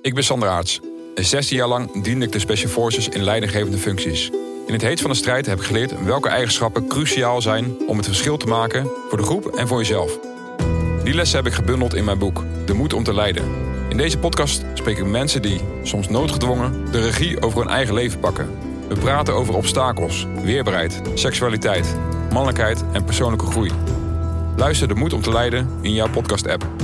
Ik ben Sander Aarts. 16 jaar lang diende ik de Special Forces in leidinggevende functies. In het heet van de strijd heb ik geleerd welke eigenschappen cruciaal zijn om het verschil te maken voor de groep en voor jezelf. Die lessen heb ik gebundeld in mijn boek, De Moed om te leiden. In deze podcast spreek ik met mensen die, soms noodgedwongen, de regie over hun eigen leven pakken. We praten over obstakels, weerbaarheid, seksualiteit, mannelijkheid en persoonlijke groei. Luister De Moed om te leiden in jouw podcast-app.